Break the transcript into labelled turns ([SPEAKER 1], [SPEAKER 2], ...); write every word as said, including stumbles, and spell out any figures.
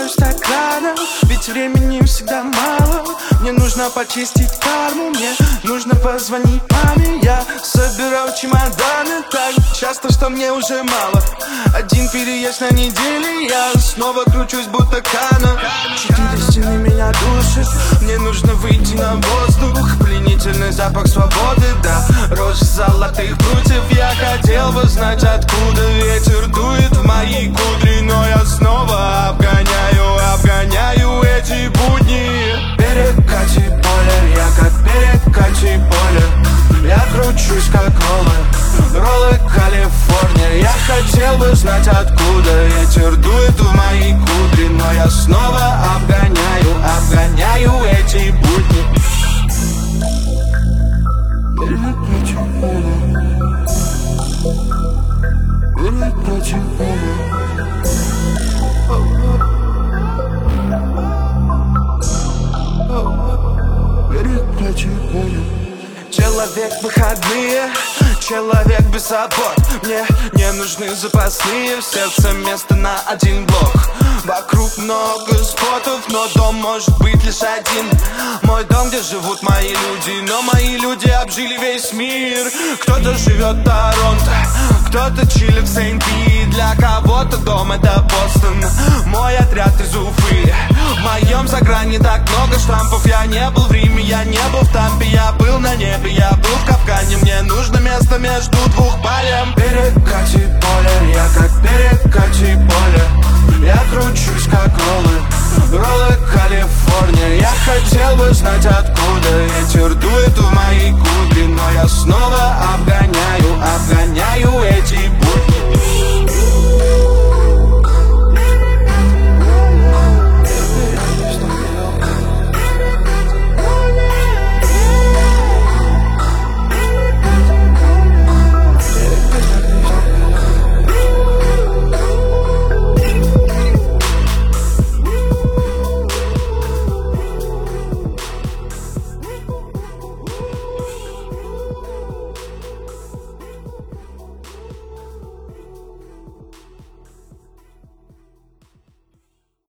[SPEAKER 1] стаканов, ведь времени всегда мало. Мне нужно почистить карму, мне нужно позвонить маме. Я собираю чемоданы так часто, что мне уже мало. Один переезд на неделе, я снова кручусь будто канон. Четыре стены меня душат, мне нужно выйти на воздух. Пленительный запах свободы, да, рожь золотых прутьев. Я хотел бы знать, откуда ветер дует в мои кудри, но я снова обгоняю, обгоняю эти будни. Перекати поле, я как перекати поле. Я кручусь как роллы, роллы Калифорния. Я хотел бы знать, откуда ветер дует в мои кудри, но я снова обгоняю, обгоняю эти будни. Перекати поле, перекати поле. Человек выходные, человек без забот. Мне не нужны запасные, в сердце место на один блок. Вокруг много спотов, но дом может быть лишь один. Мой дом, где живут мои люди, но мои люди обжили весь мир. Кто-то живет в Торонто, кто-то чилит в Сент-Пи. Для кого-то дом это Бостон, мой отряд из Уфы. В моем загране так много штампов. Я не был в Риме, я не был в Тампе. Я был на небе, я был в капкане. Мне нужно место между двух балем. Перекати поле, я как перекати поле. Я кручусь как роллы, роллы Калифорния. Я хотел бы знать, откуда ветер дует в мои кудри, но я снова обгоняю, обгоняю эти